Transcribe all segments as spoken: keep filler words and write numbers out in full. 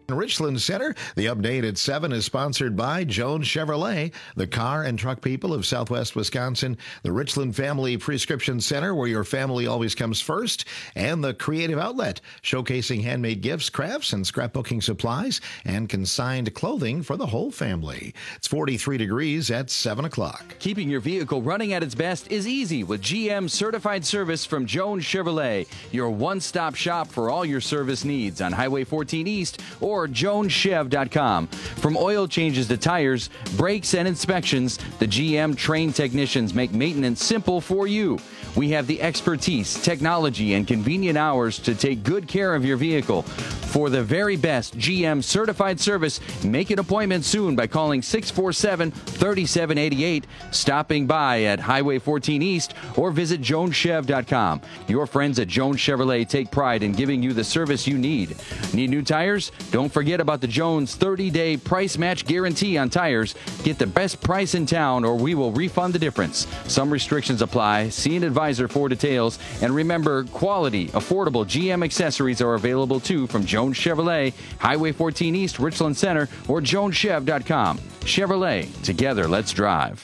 Richland Center. The update at seven is sponsored by Jones Chevrolet, the car and truck people of Southwest Wisconsin, the Richland Family Prescription Center, where your family always comes first, and the Creative Outlet, showcasing handmade gifts, crafts, and scrapbooking supplies, and consigned clothing for the whole family. It's forty-three degrees at seven o'clock. Keeping your vehicle running at its best is easy with G M Certified Service from Jones Chevrolet, your one-stop shop for all your service needs on Highway fourteen East or jones chev dot com. From oil changes to tires, brakes, and inspections, the G M trained technicians make maintenance simple for you. We have the expertise, technology, and convenient hours to take good care of your vehicle. For the very best G M certified service, make an appointment soon by calling six four seven, three seven eight eight, stopping by at Highway fourteen East, or visit jones chev dot com. Your friends at Jones Chevrolet take pride in giving you the service you need. Need new tires? Don't forget about the Jones thirty-day price match guarantee on tires. Get the best price in town or we will refund the difference. Some restrictions apply. See an advisor for details. And remember, quality, affordable G M accessories are available too from Jones Chevrolet, Highway fourteen East, Richland Center, or jones chev dot com. Chevrolet, together, let's drive.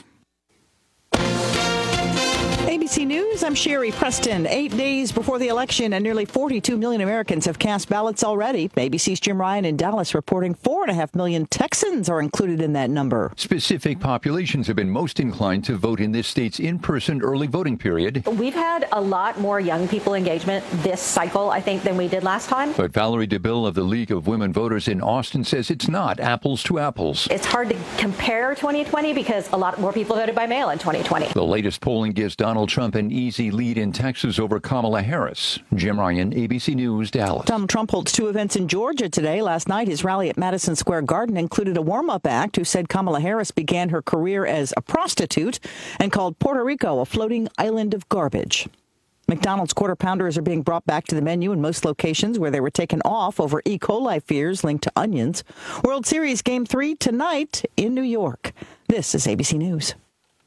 A B C News, I'm Sherry Preston. Eight days before the election, and nearly forty-two million Americans have cast ballots already. A B C's Jim Ryan in Dallas reporting four and a half million Texans are included in that number. Specific populations have been most inclined to vote in this state's in-person early voting period. We've had a lot more young people engagement this cycle, I think, than we did last time. But Valerie DeBille of the League of Women Voters in Austin says it's not apples to apples. It's hard to compare twenty twenty because a lot more people voted by mail in twenty twenty. The latest polling gives Donald Trump an easy lead in Texas over Kamala Harris. Jim Ryan, A B C News, Dallas. Donald Trump holds two events in Georgia today. Last night, his rally at Madison Square Garden included a warm-up act who said Kamala Harris began her career as a prostitute and called Puerto Rico a floating island of garbage. McDonald's Quarter Pounders are being brought back to the menu in most locations where they were taken off over E. coli fears linked to onions. World Series Game three tonight in New York. This is A B C News.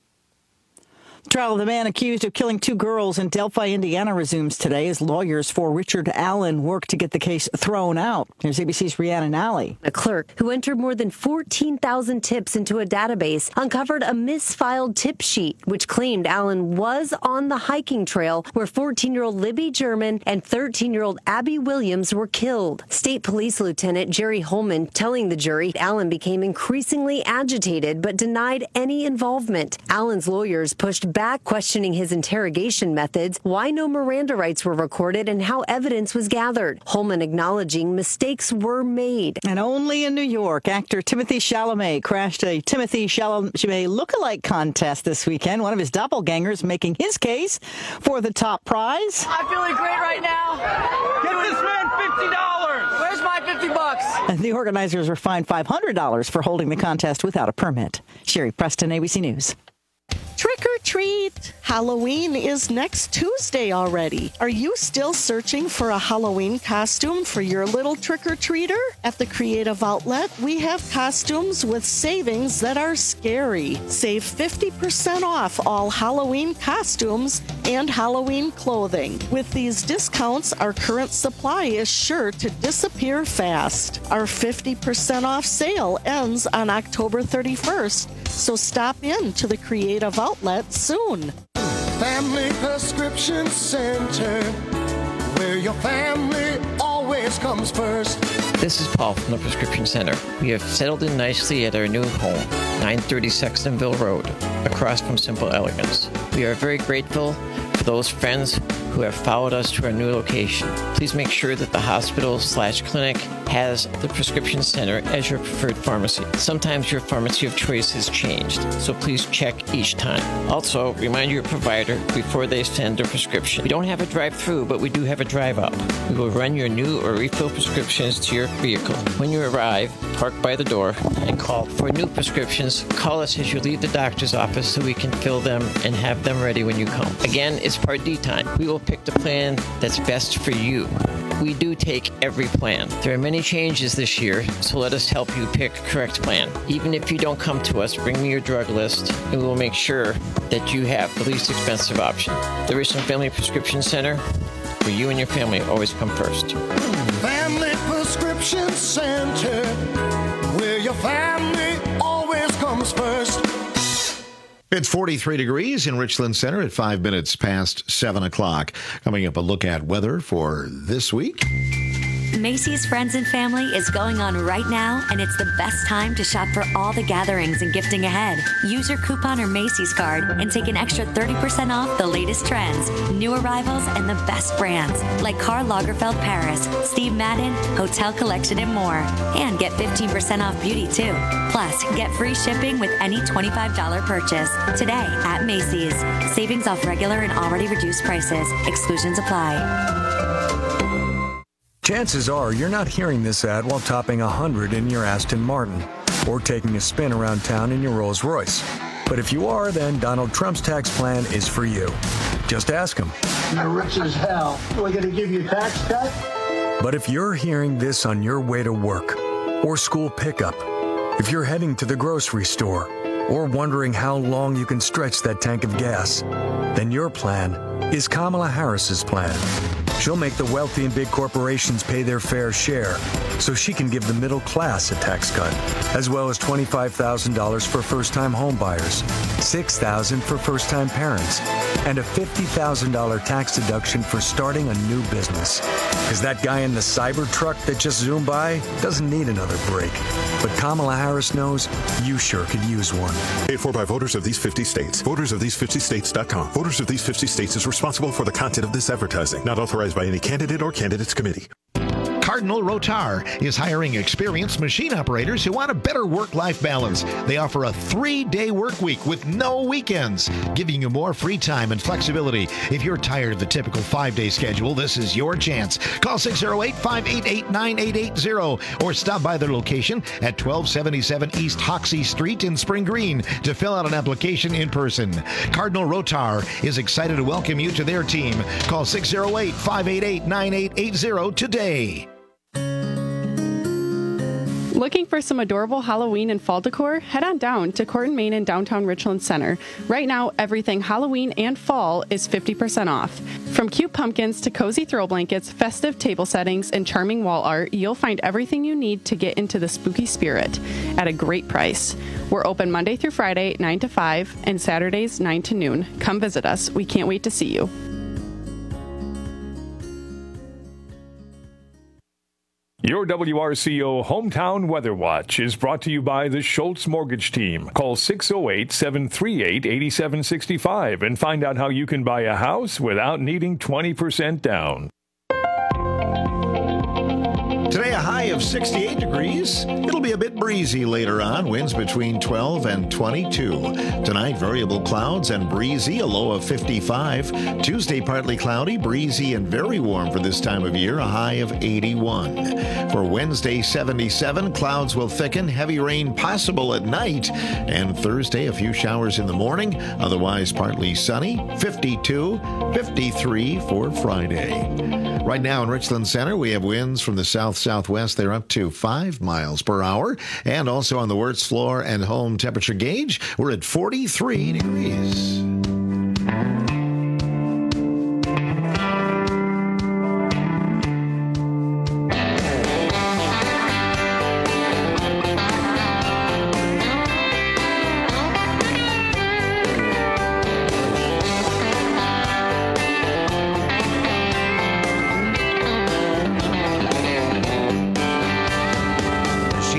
Trial of the man accused of killing two girls in Delphi, Indiana resumes today as lawyers for Richard Allen work to get the case thrown out. Here's A B C's Rhiannon Alley. A clerk who entered more than fourteen thousand tips into a database uncovered a misfiled tip sheet, which claimed Allen was on the hiking trail where fourteen-year-old Libby German and thirteen-year-old Abby Williams were killed. State Police Lieutenant Jerry Holman telling the jury Allen became increasingly agitated but denied any involvement. Allen's lawyers pushed back, questioning his interrogation methods, why no Miranda rights were recorded, and how evidence was gathered. Holman acknowledging mistakes were made. And only in New York, actor Timothée Chalamet crashed a Timothée Chalamet lookalike contest this weekend. One of his doppelgangers making his case for the top prize. I'm feeling great right now. Get this man fifty dollars. Where's my fifty bucks? And the organizers were fined five hundred dollars for holding the contest without a permit. Sherry Preston, A B C News. Trick or treat! Halloween is next Tuesday already. Are you still searching for a Halloween costume for your little trick-or-treater? At the Creative Outlet, we have costumes with savings that are scary. Save fifty percent off all Halloween costumes and Halloween clothing. With these discounts, our current supply is sure to disappear fast. Our fifty percent off sale ends on October thirty-first, so stop in to the Creative Outlet soon. Family Prescription Center, where your family always comes first. This is Paul from the Prescription Center. We have settled in nicely at our new home, nine thirty Sextonville Road, across from Simple Elegance. We are very grateful for those friends who have followed us to our new location. Please make sure that the hospital slash clinic has the Prescription Center as your preferred pharmacy. Sometimes your pharmacy of choice has changed, so please check each time. Also, remind your provider before they send a prescription. We don't have a drive-through, but we do have a drive-up. We will run your new or refill prescriptions to your vehicle. When you arrive, park by the door and call for new prescriptions. Call us as you leave the doctor's office so we can fill them and have them ready when you come. Again, it's Part D time. We will pick the plan that's best for you. We do take every plan. There are many changes this year, so let us help you pick a correct plan. Even if you don't come to us, bring me your drug list, and we will make sure that you have the least expensive option. The Richland Family Prescription Center, where you and your family always come first. Family Prescription Center, where your family always comes first. It's forty-three degrees in Richland Center at five minutes past seven o'clock. Coming up, a look at weather for this week. Macy's Friends and Family is going on right now, and it's the best time to shop for all the gatherings and gifting ahead. Use your coupon or Macy's card and take an extra thirty percent off the latest trends, new arrivals, and the best brands like Karl Lagerfeld Paris, Steve Madden, Hotel Collection, and more. And get fifteen percent off beauty, too. Plus, get free shipping with any twenty-five dollars purchase today at Macy's. Savings off regular and already reduced prices. Exclusions apply. Chances are you're not hearing this ad while topping one hundred in your Aston Martin or taking a spin around town in your Rolls Royce. But if you are, then Donald Trump's tax plan is for you. Just ask him. You're rich as hell. We're going to give you a tax cut? But if you're hearing this on your way to work or school pickup, if you're heading to the grocery store or wondering how long you can stretch that tank of gas, then your plan is Kamala Harris's plan. She'll make the wealthy and big corporations pay their fair share so she can give the middle class a tax cut, as well as twenty-five thousand dollars for first-time homebuyers, six thousand dollars for first-time parents, and a fifty thousand dollars tax deduction for starting a new business. Because that guy in the cyber truck that just zoomed by doesn't need another break. But Kamala Harris knows you sure could use one. Paid for by voters of these fifty states. Voters of these fifty states dot com. Voters of these fifty states is responsible for the content of this advertising. Not authorized by any candidate or candidates committee. Cardinal Rotar is hiring experienced machine operators who want a better work-life balance. They offer a three-day work week with no weekends, giving you more free time and flexibility. If you're tired of the typical five-day schedule, this is your chance. Call six oh eight, five eight eight, nine eight eight zero or stop by their location at twelve seventy-seven East Hoxie Street in Spring Green to fill out an application in person. Cardinal Rotar is excited to welcome you to their team. Call six oh eight, five eight eight, nine eight eight zero today. Looking for some adorable Halloween and fall decor? Head on down to Court and Main in downtown Richland Center. Right now, everything Halloween and fall is fifty percent off. From cute pumpkins to cozy throw blankets, festive table settings, and charming wall art, you'll find everything you need to get into the spooky spirit at a great price. We're open Monday through Friday, nine to five, and Saturdays, nine to noon. Come visit us. We can't wait to see you. Your W R C O Hometown Weather Watch is brought to you by the Schultz Mortgage Team. Call six oh eight, seven three eight, eight seven six five and find out how you can buy a house without needing twenty percent down. Today, a high of sixty-eight degrees. It'll be a bit breezy later on. Winds between twelve and twenty-two. Tonight, variable clouds and breezy, a low of fifty-five. Tuesday, partly cloudy, breezy, and very warm for this time of year, a high of eighty-one. For Wednesday, seventy-seven. Clouds will thicken, heavy rain possible at night. And Thursday, a few showers in the morning, otherwise partly sunny, fifty-two. fifty-three for Friday. Right now in Richland Center, we have winds from the south-southwest. They're up to five miles per hour. And also on the Wirtz floor and home temperature gauge, we're at forty-three degrees.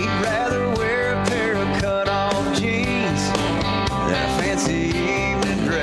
Fancy evening dress.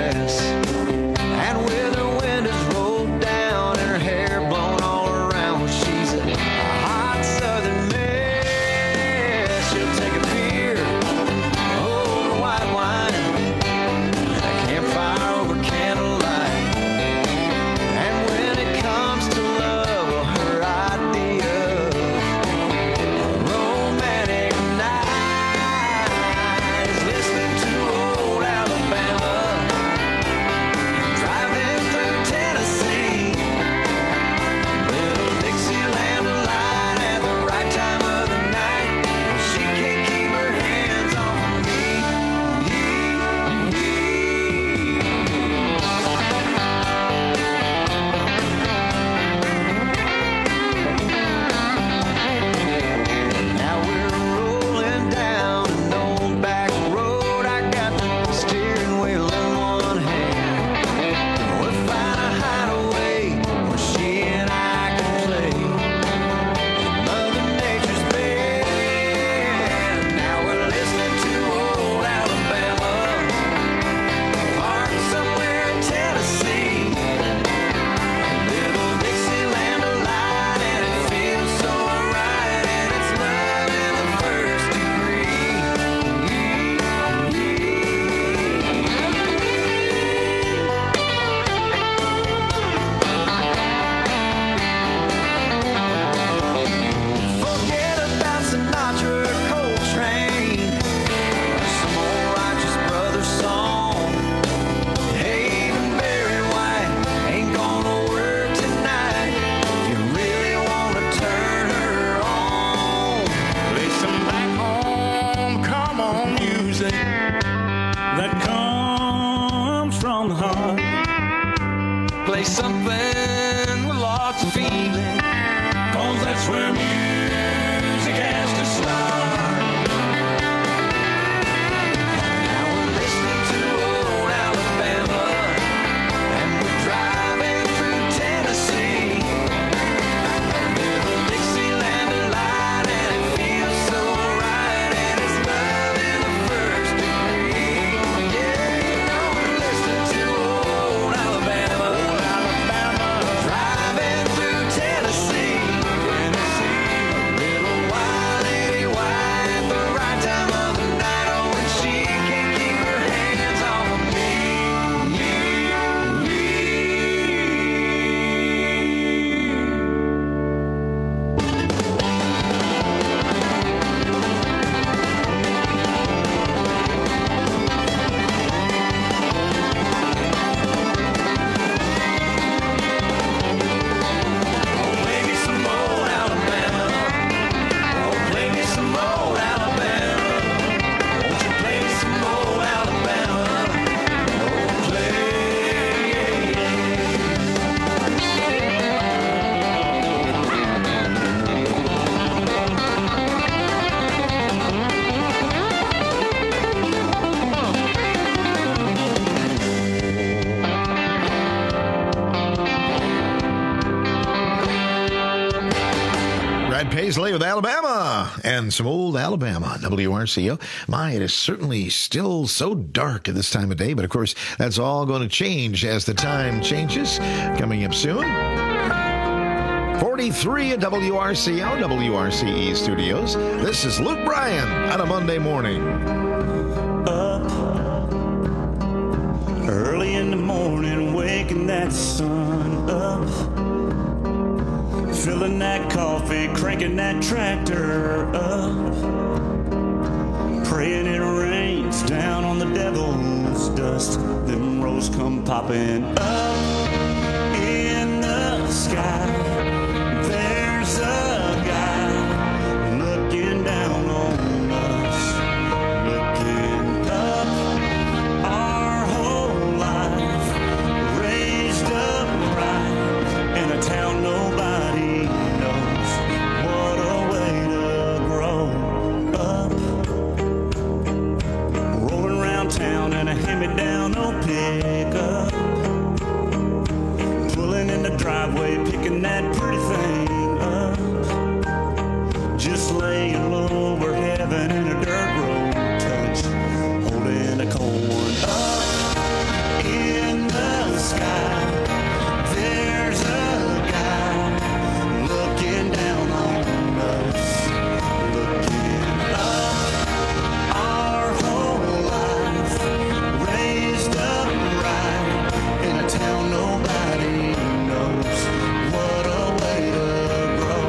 feeling, 'cause that's where music has to start. Now we're listening to old Alabama, and we're driving through Tennessee. Little Dixieland light, and it feels so right, and it's love in the first degree. Yeah, you know we're listening to old Alabama, old Alabama, driving through Tennessee. Tennessee, a little wild lady white, the right time of the night, oh, and she can't keep her hands off of me. Oh, play me some old Alabama. Oh, play me some old Alabama. Won't you play me some old Alabama? Oh, play. Brad Paisley with Alabama and some old Alabama, W R C O. My, it is certainly still so dark at this time of day, but of course, that's all going to change as the time changes. Coming up soon. forty-three at W R C O, W R C E Studios. This is Luke Bryan on a Monday morning. Early in the morning, waking that sun up, filling that coffee, cranking that tractor up, praying it rains down on the devil's dust. Them roads come popping up in the sky. There's a guy looking down on us, looking up our whole life, raised up right in a town nobody knows. What a way to grow up. Rolling around town in a hand-me-down old pickup, pulling in the driveway, picking that pretty thing up, just laying low where heaven and a dirt road touch, holding a corn up in the sky. There's a guy looking down on us, looking up our whole life, raised up right in a town nobody knows. What a way to grow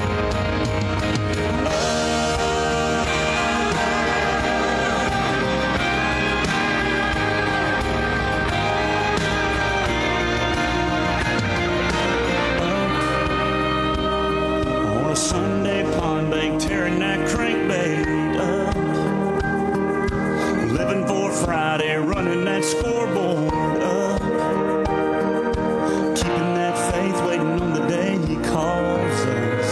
on a Sunday pond bank, tearing that crankbait up, living for Friday, running that scoreboard up, keeping that faith, waiting on the day he calls us.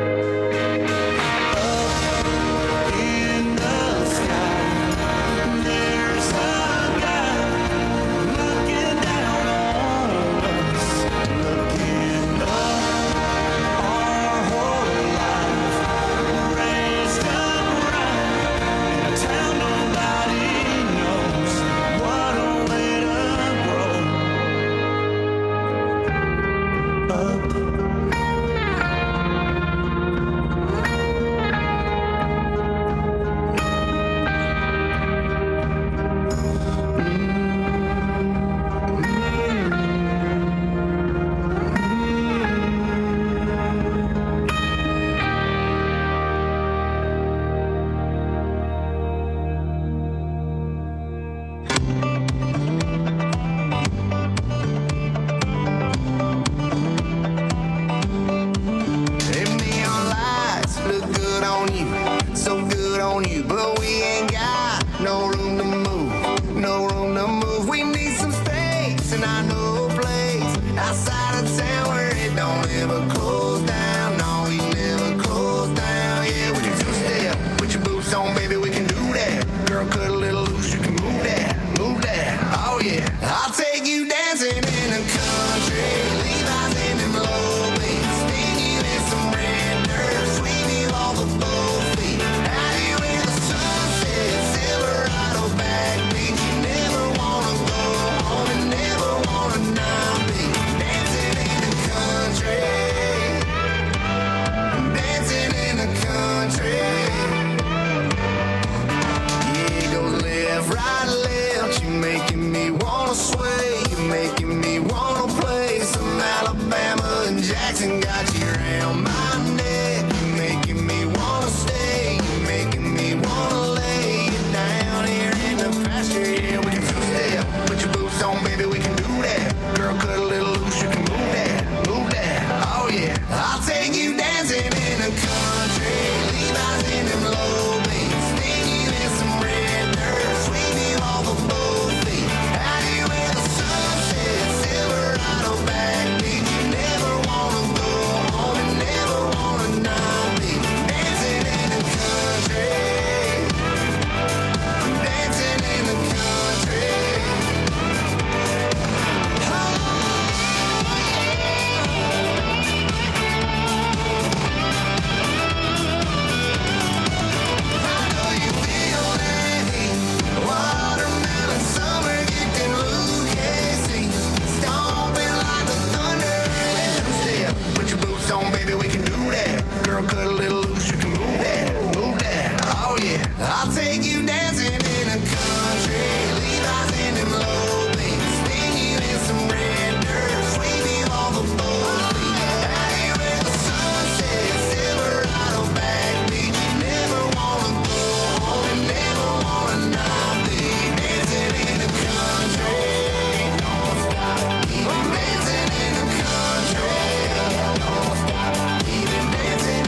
Up in the sky, there's a guy looking down on us, looking up our whole life. I'll take you dancing in the country. Levi's in them low beats. Stinging in some red dirt. Sweeping off of both feet. Out here where the sun sets. Silverado backbeat. You never wanna go home and never wanna not be. Dancing in the country. Dancing in the country. Cut a little loose, you can move that, move that, oh yeah. I'll take you dancing in the country. Levi's in them low beats. Stinging in some red dirt. Sweeping all the both feet. Out here where the sun sets. Silverado backbeat. You never wanna go home and never wanna not be. Dancing in the country. Don't stop. Keep dancing in the country. Don't stop. Keep dancing.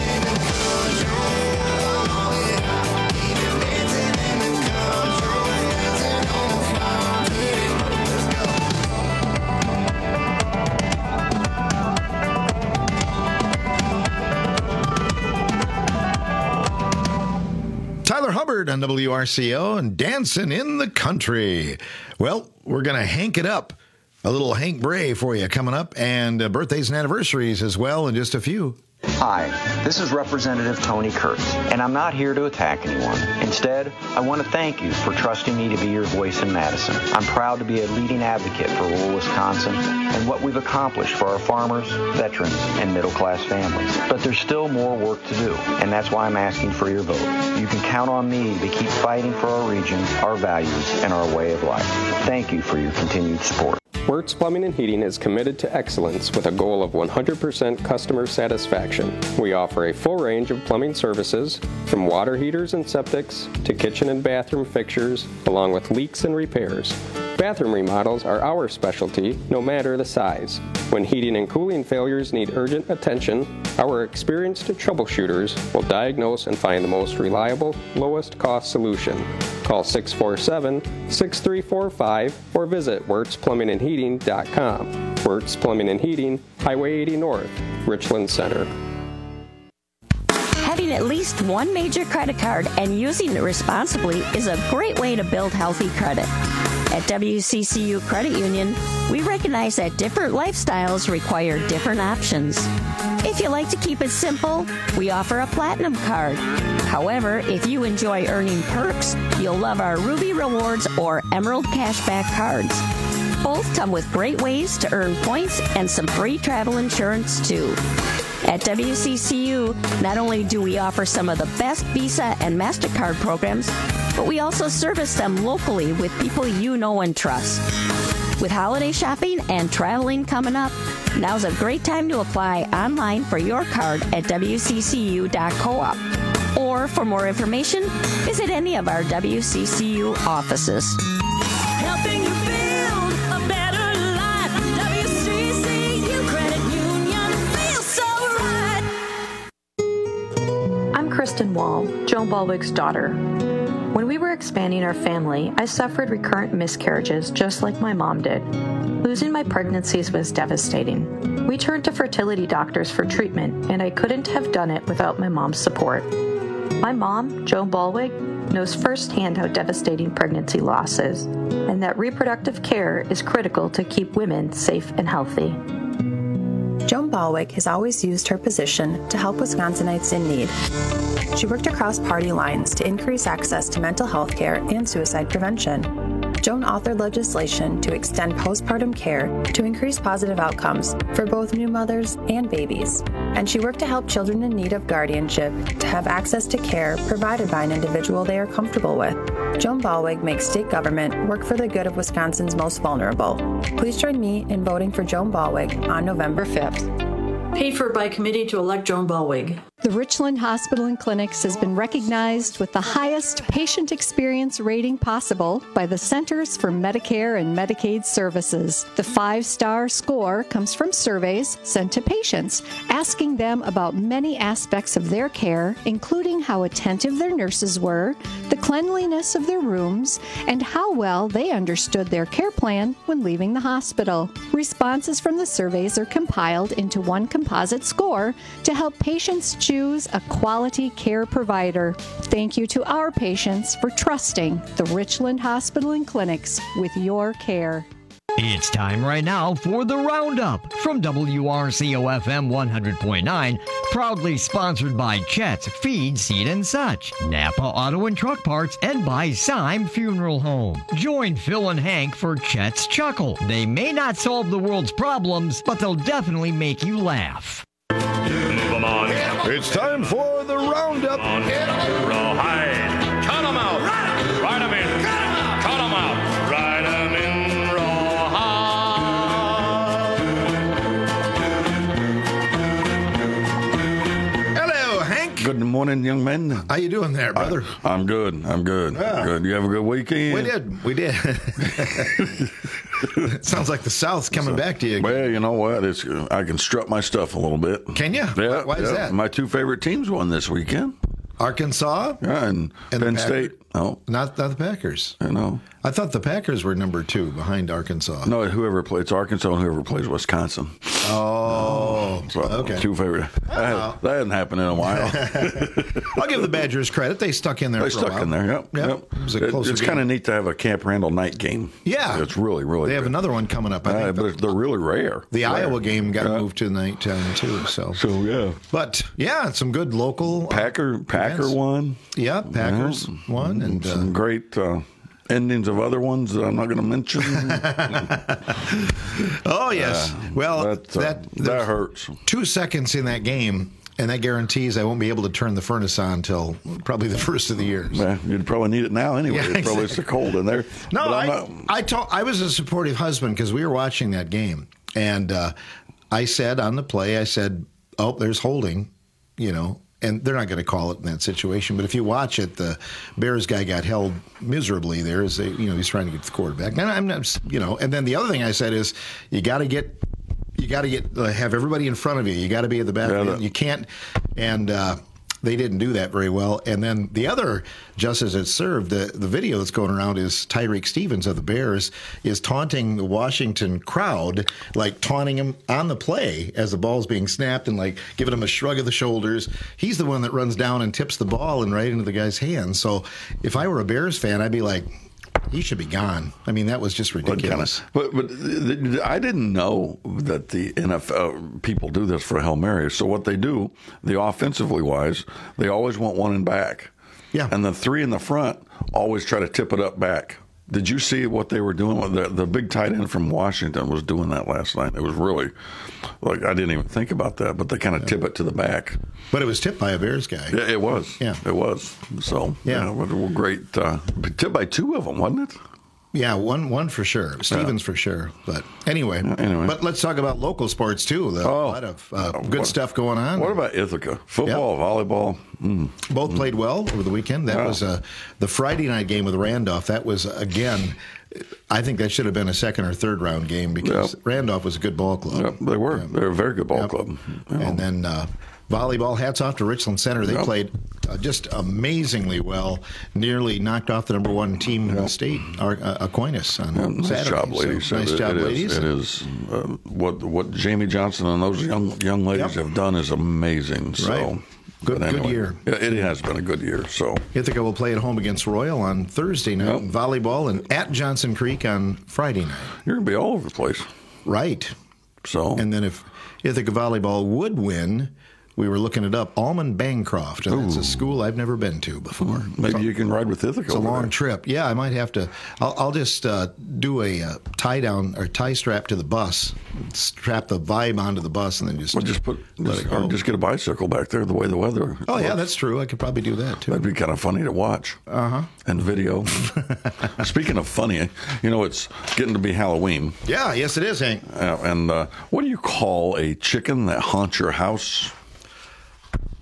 Tyler Hubbard on W R C O and Dancing in the Country. Well, we're going to hank it up. A little Hank Bray for you coming up, and uh, birthdays and anniversaries as well in just a few. Hi, this is Representative Tony Kurtz, and I'm not here to attack anyone. Instead, I want to thank you for trusting me to be your voice in Madison. I'm proud to be a leading advocate for rural Wisconsin and what we've accomplished for our farmers, veterans, and middle-class families. But there's still more work to do, and that's why I'm asking for your vote. You can count on me to keep fighting for our region, our values, and our way of life. Thank you for your continued support. Wertz Plumbing and Heating is committed to excellence with a goal of one hundred percent customer satisfaction. We offer a full range of plumbing services, from water heaters and septics to kitchen and bathroom fixtures, along with leaks and repairs. Bathroom remodels are our specialty, no matter the size. When heating and cooling failures need urgent attention, our experienced troubleshooters will diagnose and find the most reliable, lowest cost solution. Call six four seven, six three four five or visit Wertz Plumbing and Heating dot com. Wertz Plumbing and Heating, Highway eighty North, Richland Center. Having at least one major credit card and using it responsibly is a great way to build healthy credit. At W C C U Credit Union, we recognize that different lifestyles require different options. If you like to keep it simple, we offer a Platinum card. However, if you enjoy earning perks, you'll love our Ruby Rewards or Emerald Cashback cards. Both come with great ways to earn points and some free travel insurance, too. At W C C U, not only do we offer some of the best Visa and MasterCard programs, but we also service them locally with people you know and trust. With holiday shopping and traveling coming up, now's a great time to apply online for your card at W C C U dot coop. Or for more information, visit any of our W C C U offices. Helping you build a better life. W C C U Credit Union feels so right. I'm Kristen Wall, Joan Balwig's daughter. When we were expanding our family, I suffered recurrent miscarriages just like my mom did. Losing my pregnancies was devastating. We turned to fertility doctors for treatment, and I couldn't have done it without my mom's support. My mom, Joan Balwig, knows firsthand how devastating pregnancy loss is, and that reproductive care is critical to keep women safe and healthy. Joan Balwig has always used her position to help Wisconsinites in need. She worked across party lines to increase access to mental health care and suicide prevention. Joan authored legislation to extend postpartum care to increase positive outcomes for both new mothers and babies. And she worked to help children in need of guardianship to have access to care provided by an individual they are comfortable with. Joan Balwig makes state government work for the good of Wisconsin's most vulnerable. Please join me in voting for Joan Balwig on November fifth. Paid for by committee to elect Joan Balwig. The Richland Hospital and Clinics has been recognized with the highest patient experience rating possible by the Centers for Medicare and Medicaid Services. The five-star score comes from surveys sent to patients, asking them about many aspects of their care, including how attentive their nurses were, the cleanliness of their rooms, and how well they understood their care plan when leaving the hospital. Responses from the surveys are compiled into one composite score to help patients choose a quality care provider. Thank you to our patients for trusting the Richland Hospital and Clinics with your care. It's time right now for the Roundup from W R C O F M one hundred point nine, proudly sponsored by Chet's Feed, Seed and Such, Napa Auto and Truck Parts, and by Syme Funeral Home. Join Phil and Hank for Chet's Chuckle. They may not solve the world's problems, but they'll definitely make you laugh. Move 'em on. It's time for the Roundup. On. Rawhide. Cut 'em out. Ride 'em in. Cut 'em out. Ride 'em in rawhide. Hello, Hank. Good morning, young men. How you doing there, brother? I, I'm good. I'm good. Yeah. Good. You have a good weekend? We did. We did. Sounds like the South's coming back to you again. Well, you know what? It's I can strut my stuff a little bit. Can you? Yeah. Why is yeah. that? My two favorite teams won this weekend. Arkansas? Yeah, and, and Penn the State. Oh. Not, not the Packers. I know. I thought the Packers were number two behind Arkansas. No, whoever plays it's Arkansas and whoever plays Wisconsin. Oh, so, okay. Two favorite. That, that hasn't happened in a while. I'll give the Badgers credit. They stuck in there They for a stuck while. in there, yep. Yep. yep. It was a It- closer it's game. kind of neat to have a Camp Randall night game. Yeah. It's really, really They have good. another one coming up. I Uh, think but they're really rare. the Rare. Iowa game got Yeah. moved to nighttime too. So, So, yeah. but yeah, some good local Packer Packer events. won. Yeah, Packers Yeah. won, and some uh, great uh, endings of other ones that I'm not going to mention. oh yes. Uh, well, that, uh, that that there's hurts. Two seconds in that game, and that guarantees I won't be able to turn the furnace on until probably the first of the year. Yeah, you'd probably need it now anyway. Yeah, It's probably so cold in there. No, But I'm I, not- I, told, I was a supportive husband because we were watching that game. And uh, I said on the play, I said, oh, there's holding, you know, and they're not going to call it in that situation. But if you watch it, the Bears guy got held miserably there as they, you know, he's trying to get the quarterback. And I'm not, you know, and then the other thing I said is you got to get, you got to get, uh, have everybody in front of you. You got to be at the back. Yeah, of that- you can't, and, uh, they didn't do that very well. And then the other, just as it served, the, the video that's going around is Tyreek Stevens of the Bears is taunting the Washington crowd, like taunting him on the play as the ball's being snapped and like giving him a shrug of the shoulders. He's the one that runs down and tips the ball and right into the guy's hands. So if I were a Bears fan, I'd be like, he should be gone. I mean, that was just ridiculous. But but th- th- I didn't know that the N F L people do this for Hail Mary. So what they do, the offensively wise, they always want one in back. Yeah. And the three in the front always try to tip it up back. Did you see what they were doing? The, the big tight end from Washington was doing that last night. It was really, like, I didn't even think about that, but they kind of tip it to the back. But it was tipped by a Bears guy. Yeah, it was. Yeah. It was. So, Yeah. yeah, what a great, uh, tipped by two of them, wasn't it? Yeah, one one for sure. Stevens for sure. But anyway, anyway. but let's talk about local sports too. The, Oh. a lot of uh, good What- stuff going on. What about Ithaca? Football, volleyball? Mm. Both played well over the weekend. That Yeah. was uh, the Friday night game with Randolph. That was, again, I think that should have been a second or third round game because Yep. Randolph was a good ball club. Yep, they were. They were a very good ball Yep. club. Yeah. And then uh, volleyball, hats off to Richland Center. They Yep. played uh, just amazingly well, nearly knocked off the number one team in the state, Ar- uh, Aquinas, on Yeah, nice Saturday. job, ladies. So, nice It- job, it is- ladies. It is. Uh, what what Jamie Johnson and those young young ladies Yep. have done is amazing. So, Right. Good- but good year. Yeah, it has been a good year. So Ithaca will play at home against Royal on Thursday night Yep. in volleyball and at Johnson Creek on Friday night. you're gonna be all over the place. Right. So And then if Ithaca volleyball would win, we were looking it up, Almond Bancroft, and that's a school I've never been to before. maybe you can ride with Ithaca. It's a over long there. trip. Yeah, I might have to. I'll, I'll just uh, do a uh, tie down or tie strap to the bus, strap the Vibe onto the bus, and then just Well, just put let just, it go. or just get a bicycle back there. The way the weather. Oh yeah, looks. that's true. I could probably do that too. That'd be kind of funny to watch. Uh huh. And video. Speaking of funny, you know, it's getting to be Halloween. Yeah. Yes, it is, Hank. Uh, and uh, what do you call a chicken that haunts your house?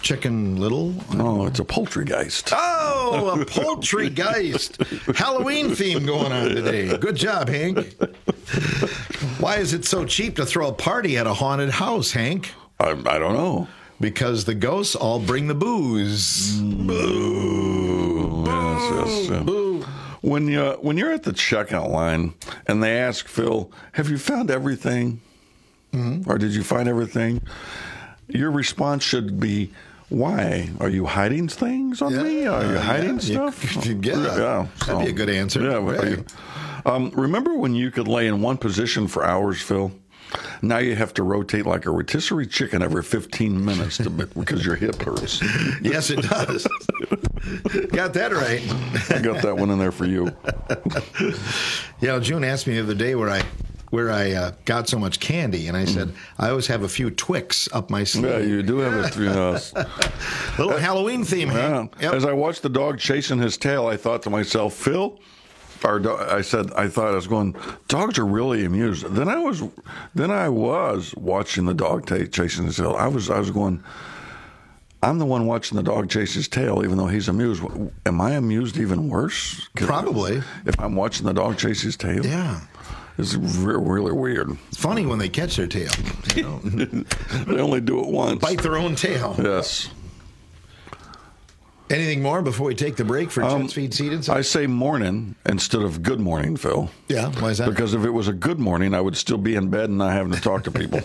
Chicken Little? No, it's a poultrygeist. Oh, a poultrygeist. Halloween theme going on today. Good job, Hank. Why is it so cheap to throw a party at a haunted house, Hank? I, I don't know. Because the ghosts all bring the booze. Mm. Boo. Yes, yes, yes. Boo. When, you, when you're at the checkout line and they ask Phil, have you found everything? Mm-hmm. Or did you find everything? Your response should be, why? Are you hiding things on yeah. me? Are you hiding yeah. stuff? You, yeah, yeah. So, that'd be a good answer. Yeah. Right. You, um, remember when you could lay in one position for hours, Phil? Now you have to rotate like a rotisserie chicken every fifteen minutes to, because your hip hurts. Yes, it does. Got that right. I got that one in there for you. You know, June asked me the other day where I where I uh, got so much candy, and I said, mm. I always have a few Twix up my sleeve. Yeah, you do have a you know, little uh, Halloween theme. Yeah. Yep. As I watched the dog chasing his tail, I thought to myself, Phil, our do- I said, I thought I was going, dogs are really amused. Then I was, then I was watching the dog t- chasing his tail. I was, I was going, I'm the one watching the dog chase his tail, even though he's amused. Am I amused even worse? Probably. If I'm watching the dog chase his tail? Yeah. It's re- really weird. It's funny when they catch their tail. You know? They only do it once. Bite their own tail. Yes. Anything more before we take the break for um, Chet's Feed Seed and I say morning instead of good morning, Phil. Yeah, why is that? Because if it was a good morning, I would still be in bed and not having to talk to people.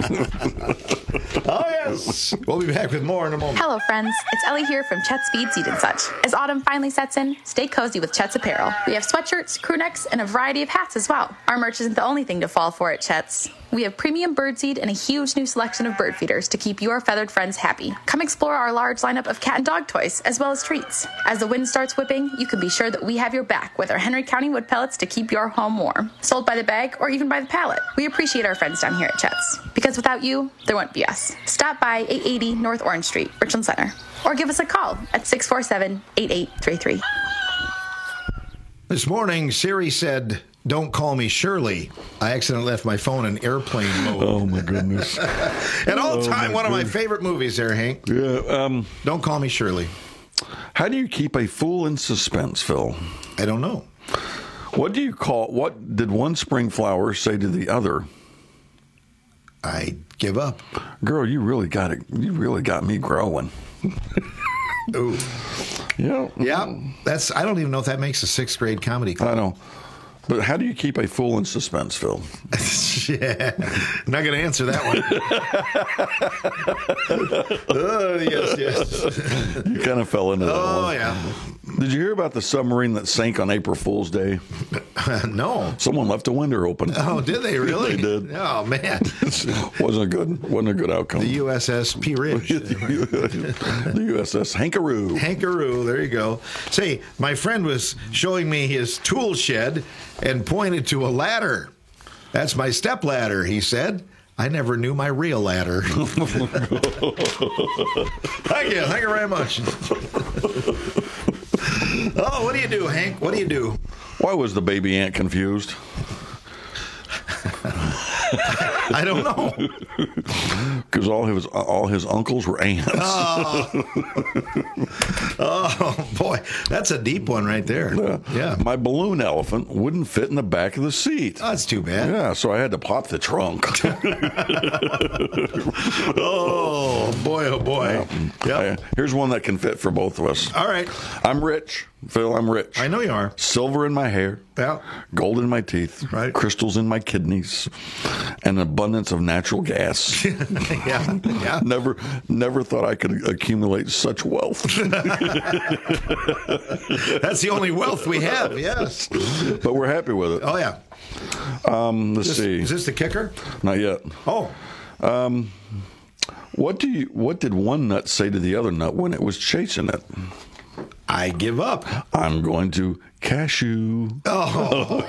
Oh, yes. We'll be back with more in a moment. Hello, friends. It's Ellie here from Chet's Feed Seed and Such. As autumn finally sets in, stay cozy with Chet's apparel. We have sweatshirts, crew necks, and a variety of hats as well. Our merch isn't the only thing to fall for at Chet's. We have premium birdseed and a huge new selection of bird feeders to keep your feathered friends happy. Come explore our large lineup of cat and dog toys, as well as treats. As the wind starts whipping, you can be sure that we have your back with our Henry County wood pellets to keep your home warm. Sold by the bag or even by the pallet. We appreciate our friends down here at Chet's, because without you, there wouldn't be us. Stop by eight eighty North Orange Street, Richland Center, or give us a call at six four seven, eight eight three three. This morning, Siri said, "Don't call me Shirley." I accidentally left my phone in airplane mode. Oh, my goodness. At all oh, time, one goodness. of my favorite movies there, Hank. Yeah. Um, Don't call me Shirley. How do you keep a fool in suspense, Phil? I don't know. What do you call, what did one spring flower say to the other? I give up. Girl, you really got it. You really got me growing. Ooh. Yeah. Yeah. That's, I don't even know if that makes a sixth grade comedy club. I know. But how do you keep a fool in suspense, Phil? Yeah, I'm not going to answer that one. Oh, yes, yes. You kind of fell into that oh, one. Oh, yeah. Did you hear about the submarine that sank on April Fool's Day? No. Someone left a window open. Oh, did they really? They did. Oh, man. wasn't a good wasn't a good outcome. The U S S P. Ridge. The U S S Hankaroo. Hankaroo, there you go. Say, my friend was showing me his tool shed and pointed to a ladder. That's my step ladder, he said. I never knew my real ladder. Thank you. Thank you very much. Oh, what do you do, Hank? What do you do? Why was the baby ant confused? I don't know. Because all his all his uncles were ants. Oh. Oh, boy. That's a deep one right there. Yeah. Yeah. My balloon elephant wouldn't fit in the back of the seat. Oh, that's too bad. Yeah, so I had to pop the trunk. Oh, boy, oh, boy. Yeah. Yep. Here's one that can fit for both of us. All right. I'm rich. Phil, I'm rich. I know you are. Silver in my hair. Yeah. Gold in my teeth. Right. Crystals in my kidneys. And an abundance of natural gas. Yeah. Yeah. Never never thought I could accumulate such wealth. That's the only wealth we have, yes. But we're happy with it. Oh, yeah. Um, let's this, see. Is this the kicker? Not yet. Oh. Um, what do you? What did one nut say to the other nut when it was chasing it? I give up. I'm going to cashew. Oh.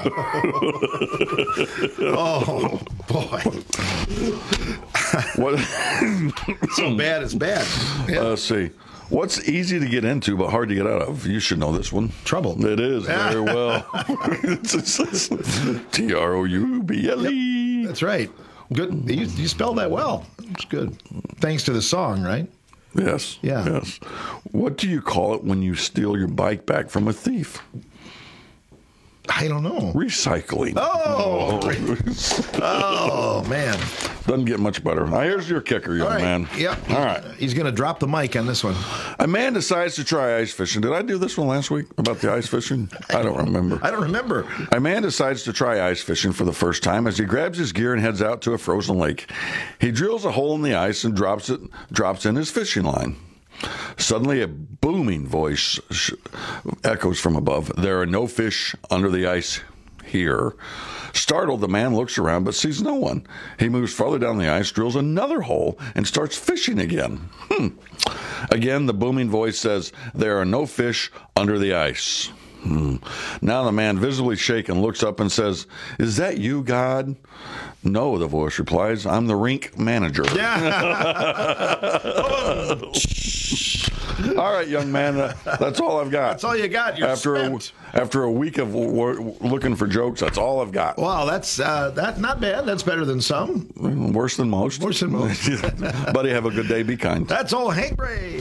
Oh, boy. What? So bad, it's bad. Yeah. Uh, let's see. What's easy to get into but hard to get out of? You should know this one. Trouble. It is, very well. T R O U B L E. Yep, that's right. Good. You, you spelled that well. It's good. Thanks to the song, right? Yes. Yeah. Yes. What do you call it when you steal your bike back from a thief? I don't know. Recycling. Oh. Oh, man. Doesn't get much better. Now, here's your kicker, young All right. man. Yep. All right. He's going to drop the mic on this one. A man decides to try ice fishing. Did I do this one last week about the ice fishing? I don't remember. I don't remember. A man decides to try ice fishing for the first time as he grabs his gear and heads out to a frozen lake. He drills a hole in the ice and drops it, drops in his fishing line. Suddenly, a booming voice sh- echoes from above. There are no fish under the ice here. Startled, the man looks around but sees no one. He moves farther down the ice, drills another hole, and starts fishing again. Hmm. Again, the booming voice says, there are no fish under the ice. Hmm. Now the man, visibly shaken, looks up and says, is that you, God? No, the voice replies, I'm the rink manager. All right, young man, uh, that's all I've got. That's all you got. You're after spent. a, after a week of w- looking for jokes, that's all I've got. Wow, that's uh, that not bad. That's better than some. Worse than most. Worse than most. Buddy, have a good day. Be kind. That's all Hank Bray.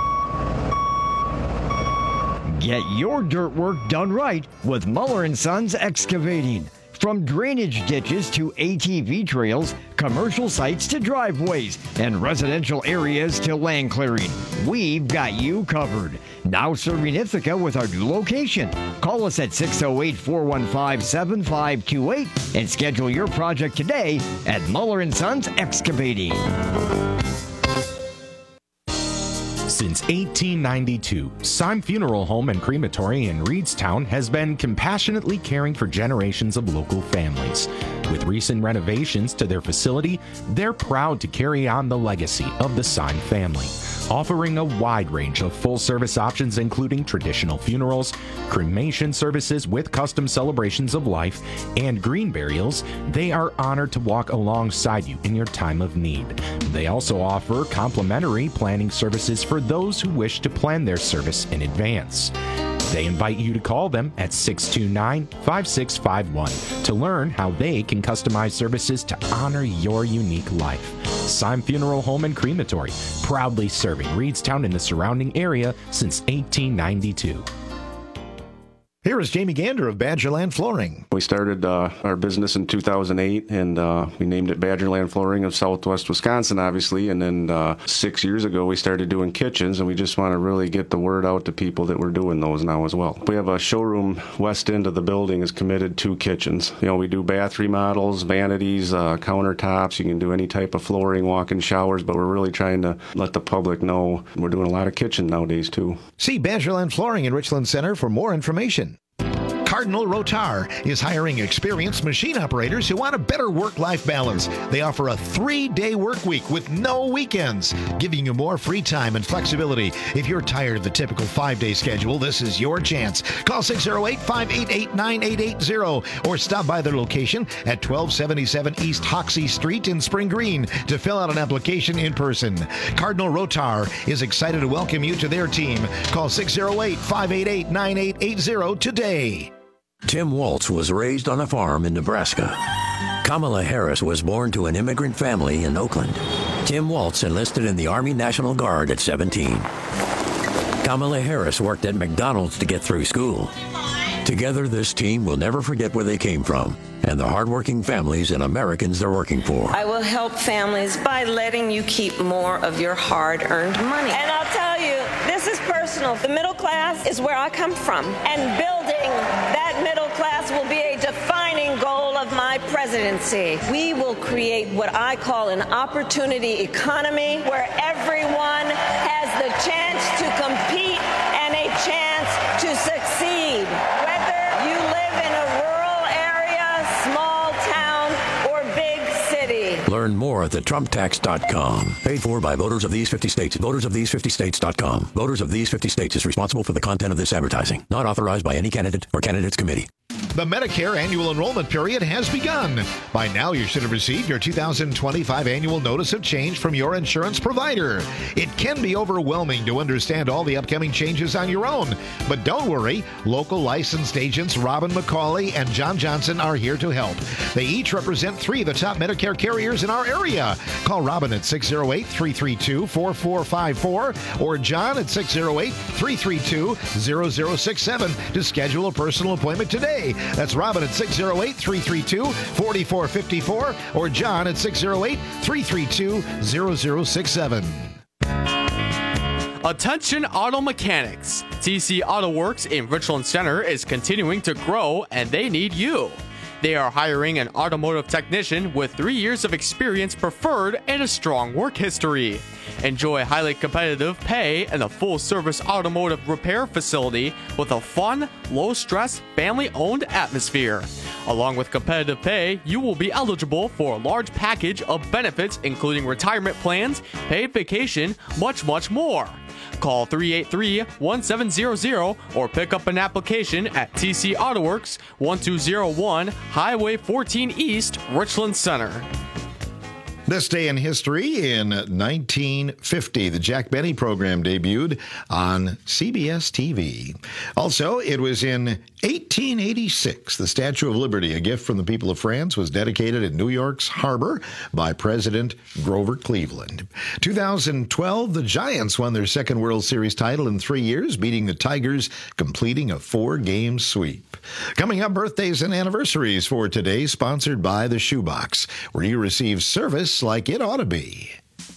Get your dirt work done right with Muller and Sons Excavating. From drainage ditches to A T V trails, commercial sites to driveways, and residential areas to land clearing, we've got you covered. Now serving Ithaca with our new location. Call us at six oh eight, four one five, seven five two eight and schedule your project today at Muller and Sons Excavating. Since eighteen ninety-two, Syme Funeral Home and Crematory in Reedstown has been compassionately caring for generations of local families. With recent renovations to their facility, they're proud to carry on the legacy of the Syme family, offering a wide range of full-service options including traditional funerals, cremation services with custom celebrations of life, and green burials. They are honored to walk alongside you in your time of need. They also offer complimentary planning services for those who wish to plan their service in advance. They invite you to call them at six two nine, five six five one to learn how they can customize services to honor your unique life. Syme Funeral Home and Crematory, proudly serving Reedstown and the surrounding area since eighteen ninety-two. Here is Jamie Gander of Badgerland Flooring. We started uh, our business in two thousand eight, and uh, we named it Badgerland Flooring of Southwest Wisconsin, obviously. And then uh, six years ago, we started doing kitchens, and we just want to really get the word out to people that we're doing those now as well. We have a showroom west end of the building is committed to kitchens. You know, we do bath remodels, vanities, uh, countertops. You can do any type of flooring, walk-in showers, but we're really trying to let the public know we're doing a lot of kitchen nowadays, too. See Badgerland Flooring in Richland Center for more information. Cardinal Rotar is hiring experienced machine operators who want a better work-life balance. They offer a three-day work week with no weekends, giving you more free time and flexibility. If you're tired of the typical five-day schedule, this is your chance. Call six oh eight, five eight eight, nine eight eight zero or stop by their location at twelve seventy-seven East Hoxie Street in Spring Green to fill out an application in person. Cardinal Rotar is excited to welcome you to their team. Call six oh eight, five eight eight, nine eight eight zero today. Tim Waltz was raised on a farm in Nebraska. Kamala Harris was born to an immigrant family in Oakland. Tim Waltz enlisted in the Army National Guard at seventeen. Kamala Harris worked at McDonald's to get through school. Together, this team will never forget where they came from and the hardworking families and Americans they're working for. I will help families by letting you keep more of your hard-earned money. And I'll tell you, this is personal. The middle class is where I come from, and building that middle class will be a defining goal of my presidency. We will create what I call an opportunity economy where everyone has the chance to compete and a chance to succeed. Whether you live in a rural area, small town, or big city. Learn more at the trump tax dot com. Paid for by voters of these fifty states. voters of these fifty states dot com. Voters of these fifty states is responsible for the content of this advertising. Not authorized by any candidate or candidates committee. The Medicare annual enrollment period has begun. By now, you should have received your two thousand twenty-five annual notice of change from your insurance provider. It can be overwhelming to understand all the upcoming changes on your own. But don't worry, local licensed agents Robin McCauley and John Johnson are here to help. They each represent three of the top Medicare carriers in our area. Call Robin at six oh eight, three three two, four four five four or John at six oh eight, three three two, zero zero six seven to schedule a personal appointment today. That's Robin at six oh eight, three three two, four four five four or John at six oh eight, three three two, zero zero six seven. Attention auto mechanics. T C Auto Works in Richland Center is continuing to grow and they need you. They are hiring an automotive technician with three years of experience preferred and a strong work history. Enjoy highly competitive pay and a full-service automotive repair facility with a fun, low-stress, family-owned atmosphere. Along with competitive pay, you will be eligible for a large package of benefits including retirement plans, paid vacation, much, much more. Call three eight three, one seven zero zero or pick up an application at T C Auto Works, one two zero one Highway fourteen East, Richland Center. This day in history, in nineteen fifty, the Jack Benny program debuted on C B S T V. Also, it was in eighteen eighty-six, the Statue of Liberty, a gift from the people of France, was dedicated in New York's harbor by President Grover Cleveland. two thousand twelve, the Giants won their second World Series title in three years, beating the Tigers, completing a four-game sweep. Coming up, birthdays and anniversaries for today, sponsored by the Shoebox, where you receive service like it ought to be.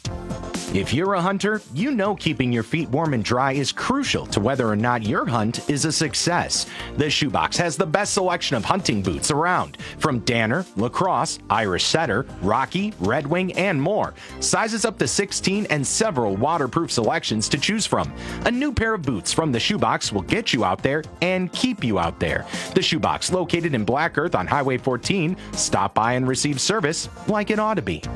If you're a hunter, you know keeping your feet warm and dry is crucial to whether or not your hunt is a success. The Shoebox has the best selection of hunting boots around, from Danner, Lacrosse, Irish Setter, Rocky, Red Wing, and more. Sizes up to sixteen and several waterproof selections to choose from. A new pair of boots from the Shoebox will get you out there and keep you out there. The Shoebox, located in Black Earth on Highway fourteen. Stop by and receive service like it ought to be.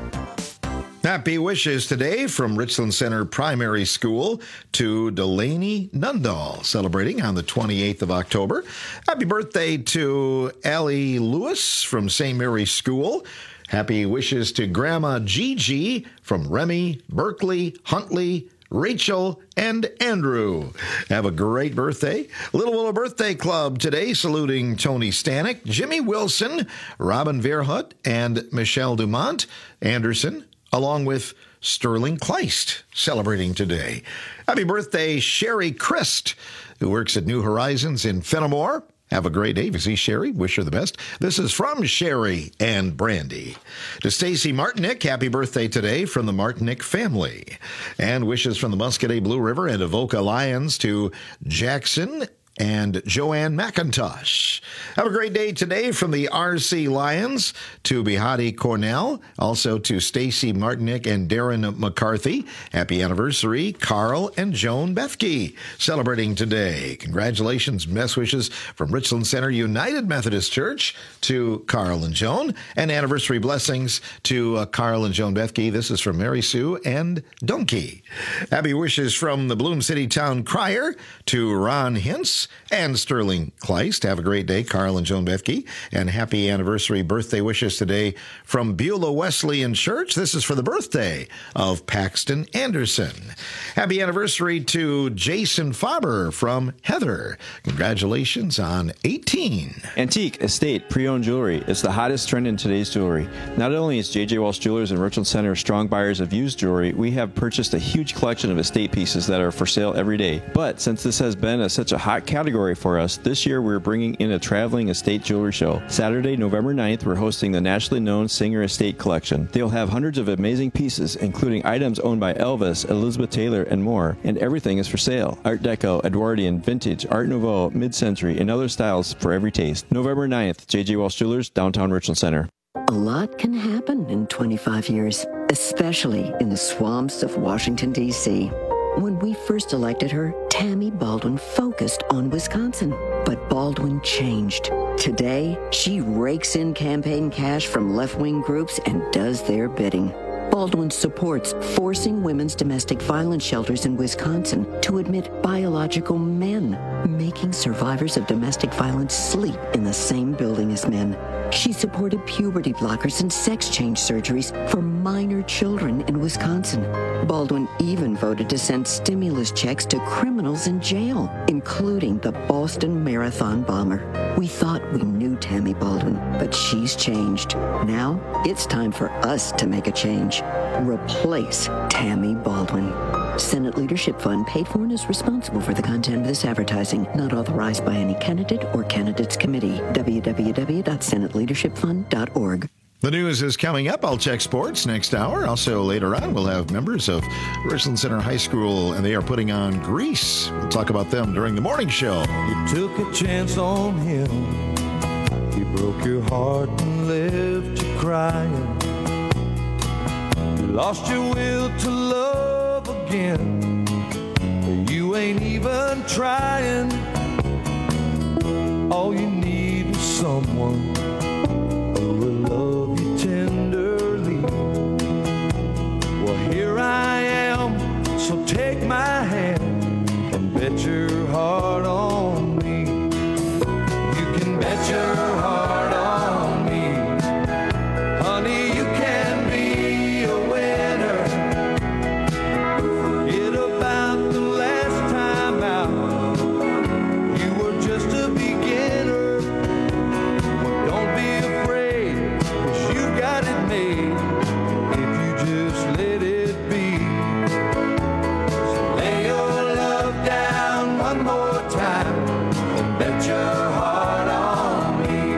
Happy wishes today from Richland Center Primary School to Delaney Nundahl, celebrating on the twenty-eighth of October. Happy birthday to Allie Lewis from Saint Mary's School. Happy wishes to Grandma Gigi from Remy, Berkeley, Huntley, Rachel, and Andrew. Have a great birthday. Little Willow Birthday Club today, saluting Tony Stanek, Jimmy Wilson, Robin Verhut, and Michelle Dumont Anderson, along with Sterling Kleist, celebrating today. Happy birthday, Sherry Christ, who works at New Horizons in Fenimore. Have a great day. If you see Sherry, wish her the best. This is from Sherry and Brandy. To Stacy Martinick, happy birthday today from the Martinick family. And wishes from the Muscadet Blue River and Avoca Lions to Jackson and Joanne McIntosh. Have a great day today from the R C Lions to Behati Cornell, also to Stacy Martinick and Darren McCarthy. Happy anniversary, Carl and Joan Bethke, celebrating today. Congratulations, best wishes from Richland Center United Methodist Church to Carl and Joan, and anniversary blessings to uh, Carl and Joan Bethke. This is from Mary Sue and Donkey. Happy wishes from the Bloom City Town Crier to Ron Hintz and Sterling Kleist. Have a great day, Carl and Joan Bethke. And happy anniversary birthday wishes today from Beulah Wesleyan Church. This is for the birthday of Paxton Anderson. Happy anniversary to Jason Faber from Heather. Congratulations on eighteen. Antique, estate, pre-owned jewelry is the hottest trend in today's jewelry. Not only is J J. Walsh Jewelers in Richland Center strong buyers of used jewelry, we have purchased a huge collection of estate pieces that are for sale every day. But since this has been a, such a hot category for us, this year we're bringing in a traveling estate jewelry show. Saturday, November ninth, we're hosting the nationally known Singer Estate Collection. They'll have hundreds of amazing pieces, including items owned by Elvis, Elizabeth Taylor, and more. And everything is for sale. Art Deco, Edwardian, Vintage, Art Nouveau, Mid-Century, and other styles for every taste. November ninth, J J. Walsh Jewelers, downtown Richland Center. A lot can happen in twenty-five years, especially in the swamps of Washington, D C When we first elected her, Tammy Baldwin focused on Wisconsin. But Baldwin changed. Today, she rakes in campaign cash from left-wing groups and does their bidding. Baldwin supports forcing women's domestic violence shelters in Wisconsin to admit biological men, making survivors of domestic violence sleep in the same building as men. She supported puberty blockers and sex change surgeries for minor children in Wisconsin. Baldwin even voted to send stimulus checks to criminals in jail, including the Boston Marathon bomber. We thought we knew Tammy Baldwin, but she's changed. Now it's time for us to make a change. Replace Tammy Baldwin. Senate Leadership Fund paid for and is responsible for the content of this advertising, not authorized by any candidate or candidates committee. w w w dot senate leadership fund dot org. The news is coming up. I'll check sports next hour. Also, later on, we'll have members of Richland Center High School, and they are putting on Grease. We'll talk about them during the morning show. You took a chance on him. He broke your heart and left you crying. You lost your will to love again. You ain't even trying. All you need is someone who will love you tenderly. Well, here I am, so take my hand and bet your heart on me. You can bet your heart on me. Honey, you can be a winner. Forget about the last time out. You were just a beginner. Don't be afraid, 'cause you got it made if you just let it be. So lay your love down one more time and bet your heart on me.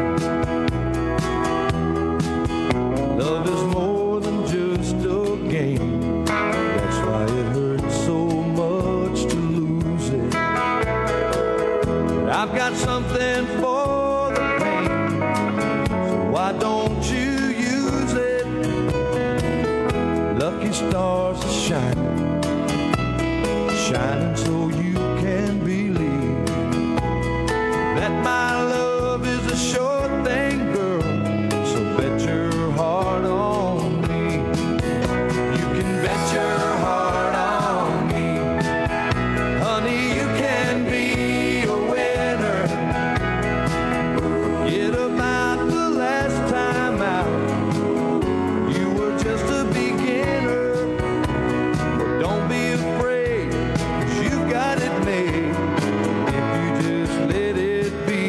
Love is more than just a game. That's why it hurts so much to lose it. But I've got something for the pain, so why don't you use it? Lucky stars are shining, shining so you can believe that my love is a sure thing, girl. So bet your heart on me. You can bet your heart on me. Honey, you can be a winner. Forget about the last time out. You were just a beginner. But don't be afraid, 'cause you got it made if you just let it be.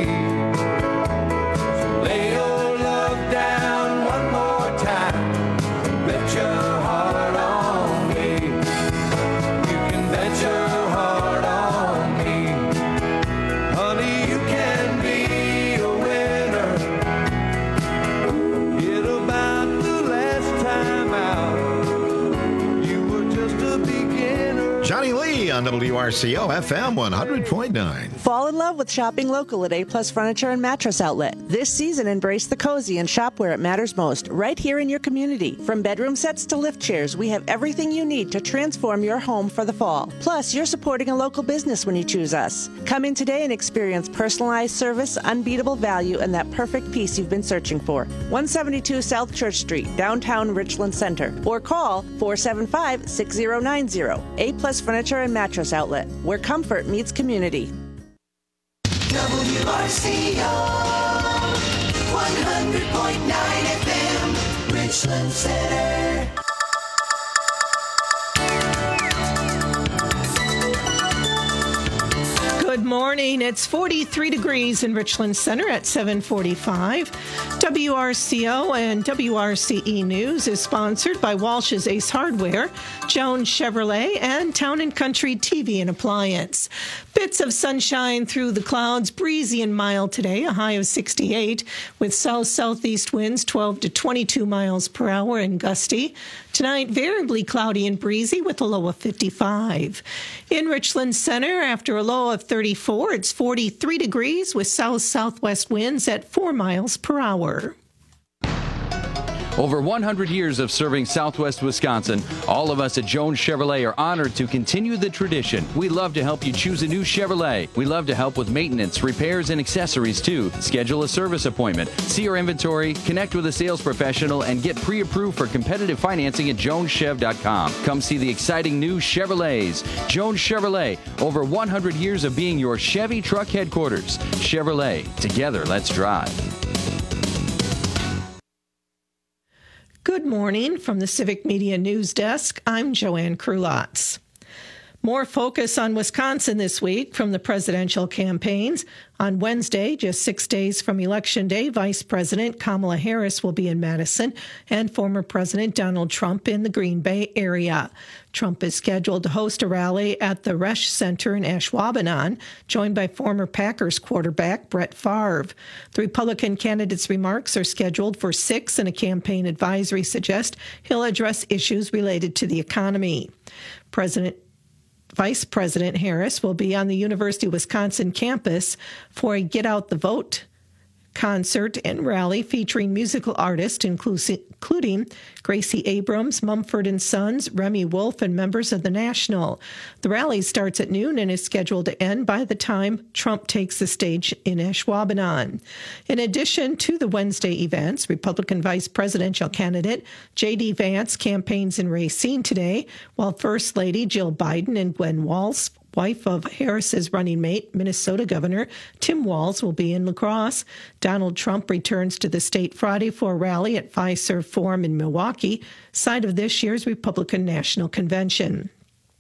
So lay your love down one more time and bet your heart on me. You can bet your heart on me. Honey, you can be a winner. Forget about the last time out. You were just a beginner. Johnny Lee on W R C O F M one hundred point nine. Fall in love with shopping local at A-Plus Furniture and Mattress Outlet. This season, embrace the cozy and shop where it matters most, right here in your community. From bedroom sets to lift chairs, we have everything you need to transform your home for the fall. Plus, you're supporting a local business when you choose us. Come in today and experience personalized service, unbeatable value, and that perfect piece you've been searching for. one seventy-two South Church Street, downtown Richland Center. Or call four seven five, six zero nine zero. A-Plus Furniture and Mattress Outlet, where comfort meets community. W R C O one hundred point nine F M, Richland Center. Good morning. It's forty-three degrees in Richland Center at seven forty-five. W R C O and W R C E News is sponsored by Walsh's Ace Hardware, Jones Chevrolet, and Town and Country T V and Appliance. Bits of sunshine through the clouds, breezy and mild today, a high of sixty-eight, with south-southeast winds twelve to twenty-two miles per hour and gusty. Tonight, variably cloudy and breezy with a low of fifty-five. In Richland Center, after a low of thirty-four, it's forty-three degrees with south-southwest winds at four miles per hour. Over one hundred years of serving Southwest Wisconsin, all of us at Jones Chevrolet are honored to continue the tradition. We love to help you choose a new Chevrolet. We love to help with maintenance, repairs, and accessories too. Schedule a service appointment, see our inventory, connect with a sales professional, and get pre-approved for competitive financing at jones chev dot com. Come see the exciting new Chevrolets. Jones Chevrolet, over one hundred years of being your Chevy truck headquarters. Chevrolet, together let's drive. Good morning from the Civic Media News Desk. I'm Joanne Krulotz. More focus on Wisconsin this week from the presidential campaigns. On Wednesday, just six days from Election Day, Vice President Kamala Harris will be in Madison and former President Donald Trump in the Green Bay area. Trump is scheduled to host a rally at the Resch Center in Ashwaubenon, joined by former Packers quarterback Brett Favre. The Republican candidate's remarks are scheduled for six, and a campaign advisory suggests he'll address issues related to the economy. President Vice President Harris will be on the University of Wisconsin campus for a Get Out the Vote concert and rally featuring musical artists including Gracie Abrams, Mumford and Sons, Remy Wolf, and members of the National. The rally starts at noon and is scheduled to end by the time Trump takes the stage in Ashwaubenon. In addition to the Wednesday events, Republican vice presidential candidate J D. Vance campaigns in Racine today, while First Lady Jill Biden and Gwen Walz, wife of Harris's running mate, Minnesota Governor Tim Walz, will be in La Crosse. Donald Trump returns to the state Friday for a rally at Fiserv Forum in Milwaukee, site of this year's Republican National Convention.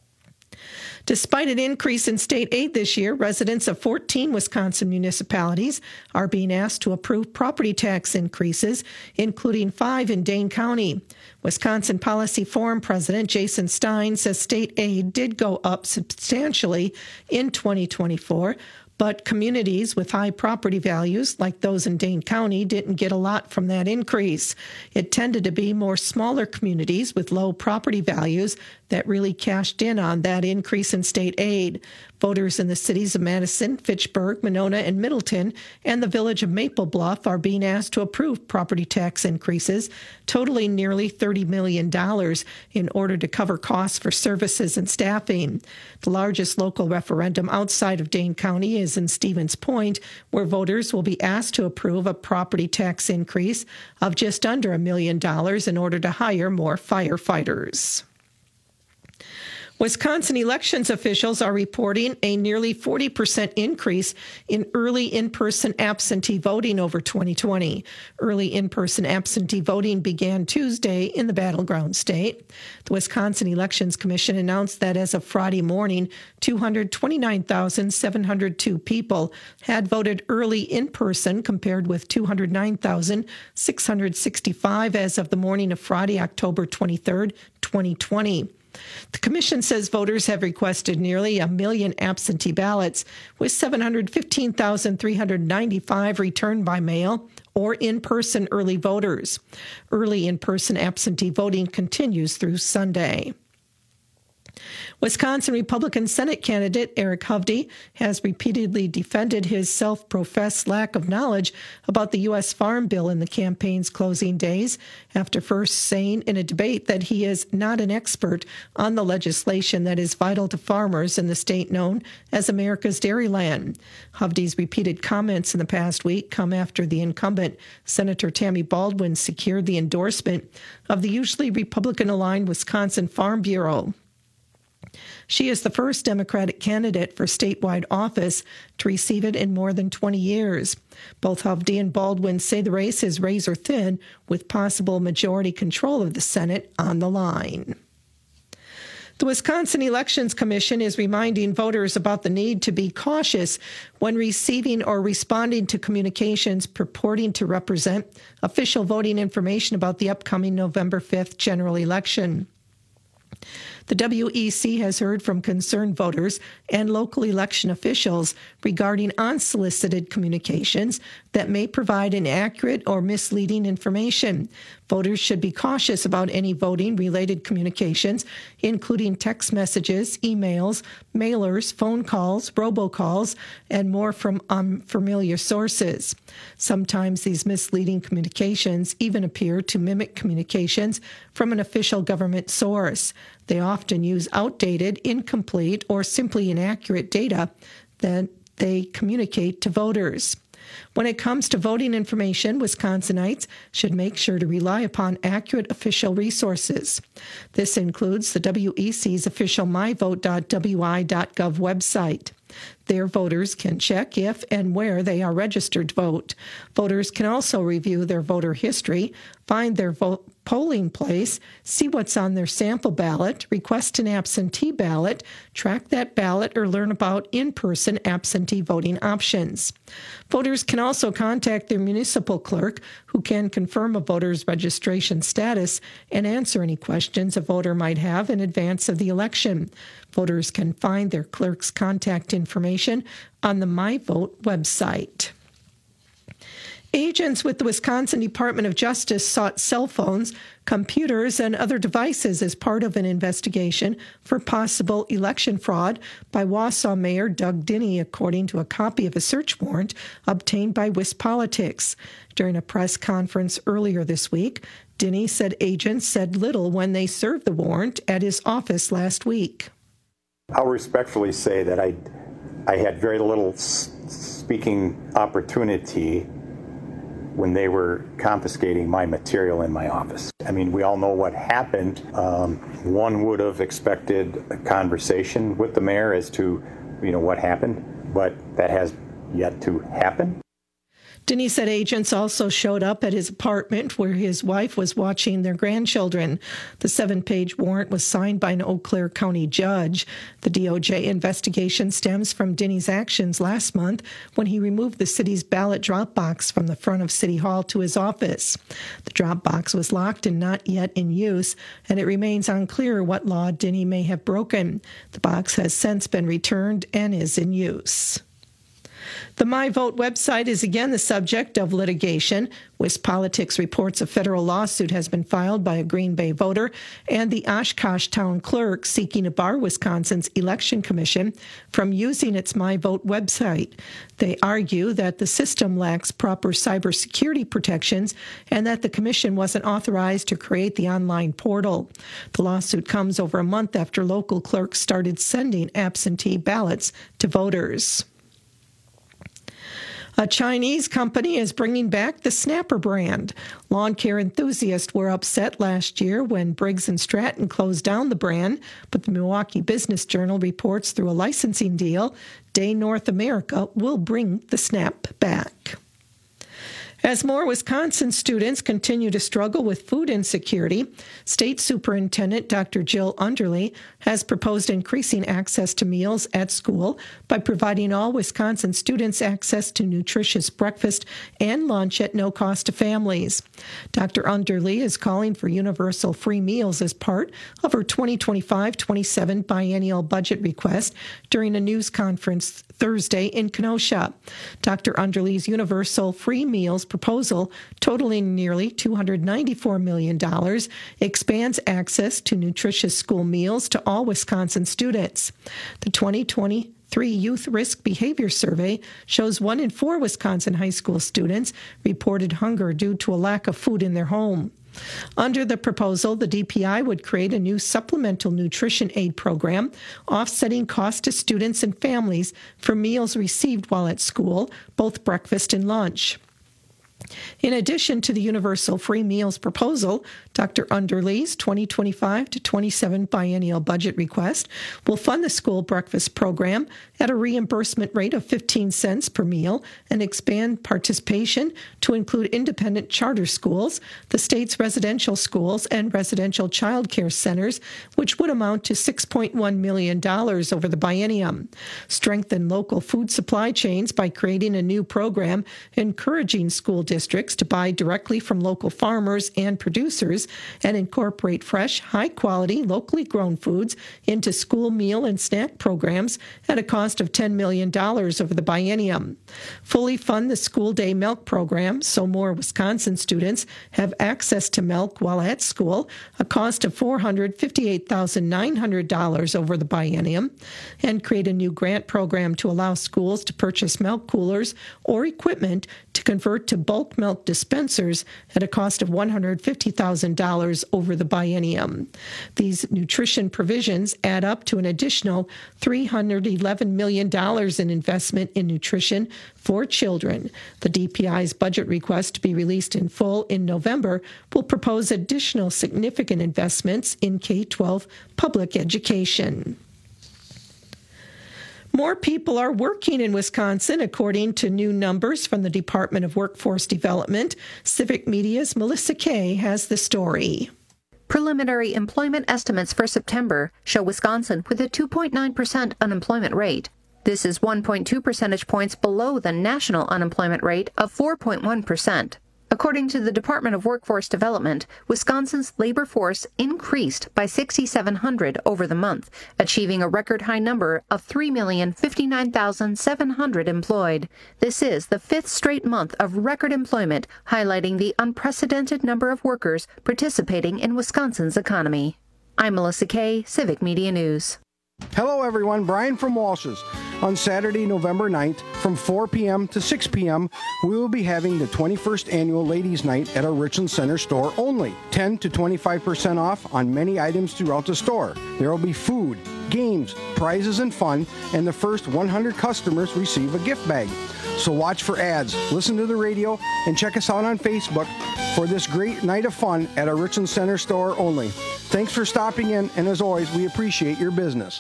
Despite an increase in state aid this year, residents of fourteen Wisconsin municipalities are being asked to approve property tax increases, including five in Dane County. Wisconsin Policy Forum President Jason Stein says state aid did go up substantially in twenty twenty-four, but communities with high property values, like those in Dane County, didn't get a lot from that increase. It tended to be more smaller communities with low property values that really cashed in on that increase in state aid. Voters in the cities of Madison, Fitchburg, Monona, and Middleton, and the village of Maple Bluff are being asked to approve property tax increases, totaling nearly thirty million dollars in order to cover costs for services and staffing. The largest local referendum outside of Dane County is in Stevens Point, where voters will be asked to approve a property tax increase of just under a million dollars in order to hire more firefighters. Wisconsin elections officials are reporting a nearly forty percent increase in early in-person absentee voting over twenty twenty. Early in-person absentee voting began Tuesday in the battleground state. The Wisconsin Elections Commission announced that as of Friday morning, two hundred twenty-nine thousand seven hundred two people had voted early in person, compared with two hundred nine thousand six hundred sixty-five as of the morning of Friday, October twenty-third, twenty twenty. The commission says voters have requested nearly a million absentee ballots, with seven hundred fifteen thousand three hundred ninety-five returned by mail or in-person early voters. Early in-person absentee voting continues through Sunday. Wisconsin Republican Senate candidate Eric Hovde has repeatedly defended his self-professed lack of knowledge about the U S Farm Bill in the campaign's closing days, after first saying in a debate that he is not an expert on the legislation that is vital to farmers in the state known as America's Dairyland. Hovde's repeated comments in the past week come after the incumbent, Senator Tammy Baldwin, secured the endorsement of the usually Republican-aligned Wisconsin Farm Bureau. She is the first Democratic candidate for statewide office to receive it in more than twenty years. Both Hovde and Baldwin say the race is razor thin, with possible majority control of the Senate on the line. The Wisconsin Elections Commission is reminding voters about the need to be cautious when receiving or responding to communications purporting to represent official voting information about the upcoming November fifth general election. The W E C has heard from concerned voters and local election officials regarding unsolicited communications that may provide inaccurate or misleading information. Voters should be cautious about any voting-related communications, including text messages, emails, mailers, phone calls, robocalls, and more from unfamiliar sources. Sometimes these misleading communications even appear to mimic communications from an official government source. They often use outdated, incomplete, or simply inaccurate data that they communicate to voters. When it comes to voting information, Wisconsinites should make sure to rely upon accurate official resources. This includes the W E C's official my vote dot w i dot gov website. There, voters can check if and where they are registered to vote. Voters can also review their voter history, find their vote polling place, see what's on their sample ballot, request an absentee ballot, track that ballot, or learn about in-person absentee voting options. Voters can also contact their municipal clerk, who can confirm a voter's registration status and answer any questions a voter might have in advance of the election. Voters can find their clerk's contact information on the MyVote website. Agents with the Wisconsin Department of Justice sought cell phones, computers, and other devices as part of an investigation for possible election fraud by Wausau Mayor Doug Dinny, according to a copy of a search warrant obtained by WisPolitics. During a press conference earlier this week, Dinny said agents said little when they served the warrant at his office last week. I'll respectfully say that I, I had very little speaking opportunity when they were confiscating my material in my office. I mean, we all know what happened. Um, one would have expected a conversation with the mayor as to, you know, what happened, but that has yet to happen. Dinny said agents also showed up at his apartment where his wife was watching their grandchildren. The seven-page warrant was signed by an Eau Claire County judge. The D O J investigation stems from Dinny's actions last month when he removed the city's ballot drop box from the front of City Hall to his office. The drop box was locked and not yet in use, and it remains unclear what law Dinny may have broken. The box has since been returned and is in use. The MyVote website is again the subject of litigation. WisPolitics reports a federal lawsuit has been filed by a Green Bay voter and the Oshkosh town clerk seeking to bar Wisconsin's election commission from using its MyVote website. They argue that the system lacks proper cybersecurity protections and that the commission wasn't authorized to create the online portal. The lawsuit comes over a month after local clerks started sending absentee ballots to voters. A Chinese company is bringing back the Snapper brand. Lawn care enthusiasts were upset last year when Briggs and Stratton closed down the brand, but the Milwaukee Business Journal reports through a licensing deal, Day North America will bring the Snap back. As more Wisconsin students continue to struggle with food insecurity, State Superintendent Doctor Jill Underly has proposed increasing access to meals at school by providing all Wisconsin students access to nutritious breakfast and lunch at no cost to families. Doctor Underly is calling for universal free meals as part of her twenty twenty-five twenty-seven biennial budget request during a news conference Thursday in Kenosha. Doctor Underly's universal free meals proposal, totaling nearly two hundred ninety-four million dollars, expands access to nutritious school meals to all Wisconsin students. The twenty twenty-three Youth Risk Behavior Survey shows one in four Wisconsin high school students reported hunger due to a lack of food in their home. Under the proposal, the D P I would create a new supplemental nutrition aid program, offsetting costs to students and families for meals received while at school, both breakfast and lunch. In addition to the universal free meals proposal, Doctor Underly's twenty twenty-five to twenty-seven biennial budget request will fund the school breakfast program at a reimbursement rate of fifteen cents per meal and expand participation to include independent charter schools, the state's residential schools, and residential child care centers, which would amount to six point one million dollars over the biennium. Strengthen local food supply chains by creating a new program encouraging school districts to buy directly from local farmers and producers and incorporate fresh, high-quality, locally grown foods into school meal and snack programs at a cost of ten million dollars over the biennium. Fully fund the school day milk program so more Wisconsin students have access to milk while at school, a cost of four hundred fifty-eight thousand nine hundred dollars over the biennium, and create a new grant program to allow schools to purchase milk coolers or equipment to convert to bulk milk dispensers at a cost of one hundred fifty thousand dollars over the biennium. These nutrition provisions add up to an additional three hundred eleven million dollars in investment in nutrition for children. The D P I's budget request, to be released in full in November, will propose additional significant investments in K twelve public education. More people are working in Wisconsin, according to new numbers from the Department of Workforce Development. Civic Media's Melissa Kay has the story. Preliminary employment estimates for September show Wisconsin with a two point nine percent unemployment rate. This is one point two percentage points below the national unemployment rate of four point one percent. According to the Department of Workforce Development, Wisconsin's labor force increased by six thousand seven hundred over the month, achieving a record high number of three million fifty-nine thousand seven hundred employed. This is the fifth straight month of record employment, highlighting the unprecedented number of workers participating in Wisconsin's economy. I'm Melissa Kay, Civic Media News. Hello everyone, Brian from Walsh's. On Saturday, November ninth, from four p.m. to six p.m., we will be having the twenty-first Annual Ladies' Night at our Richland Center store only. ten to twenty-five percent off on many items throughout the store. There will be food, games, prizes, and fun, and the first one hundred customers receive a gift bag. So watch for ads, listen to the radio, and check us out on Facebook for this great night of fun at our Richland Center store only. Thanks for stopping in, and as always, we appreciate your business.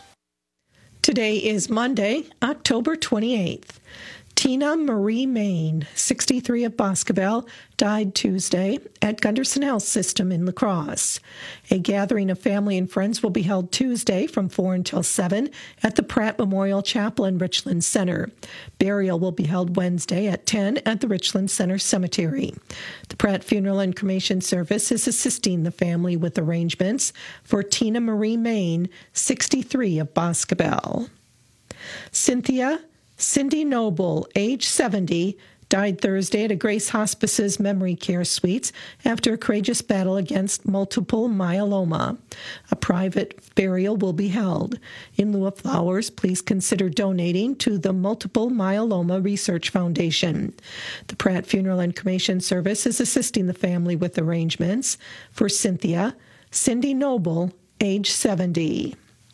Today is Monday, October twenty-eighth. Tina Marie Main, sixty-three of Boscobel, died Tuesday at Gunderson Health System in La Crosse. A gathering of family and friends will be held Tuesday from four until seven at the Pratt Memorial Chapel in Richland Center. Burial will be held Wednesday at ten at the Richland Center Cemetery. The Pratt Funeral and Cremation Service is assisting the family with arrangements for Tina Marie Main, sixty-three of Boscobel. Cynthia Cindy Noble, age seventy, died Thursday at a Grace Hospice's Memory Care Suites after a courageous battle against multiple myeloma. A private burial will be held. In lieu of flowers, please consider donating to the Multiple Myeloma Research Foundation. The Pratt Funeral and Cremation Service is assisting the family with arrangements for Cynthia Cindy Noble, age seventy.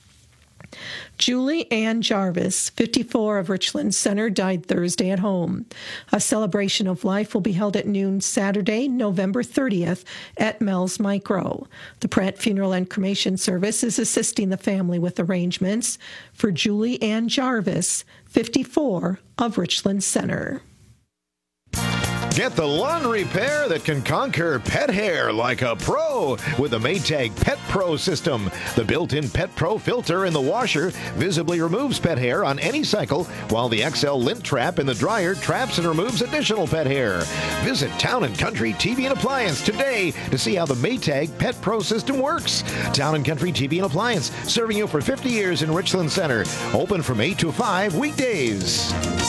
Julie Ann Jarvis, fifty-four of Richland Center, died Thursday at home. A celebration of life will be held at noon Saturday, November thirtieth at Mel's Micro. The Pratt Funeral and Cremation Service is assisting the family with arrangements for Julie Ann Jarvis, fifty-four of Richland Center. Get the lawn repair that can conquer pet hair like a pro with the Maytag Pet Pro system. The built-in Pet Pro filter in the washer visibly removes pet hair on any cycle, while the X L lint trap in the dryer traps and removes additional pet hair. Visit Town and Country T V and Appliance today to see how the Maytag Pet Pro system works. Town and Country T V and Appliance, serving you for fifty years in Richland Center. Open from eight to five weekdays.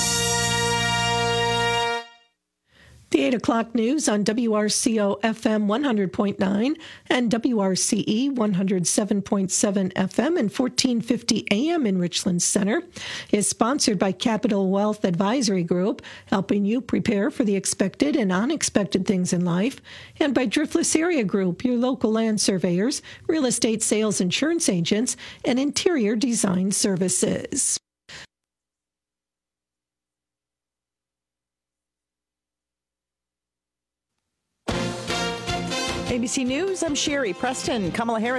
The eight o'clock news on W R C O F M one hundred point nine and W R C E one oh seven point seven F M and fourteen fifty A M in Richland Center is sponsored by Capital Wealth Advisory Group, helping you prepare for the expected and unexpected things in life, and by Driftless Area Group, your local land surveyors, real estate sales insurance agents, and interior design services. A B C News, I'm Sherry Preston. Kamala Harris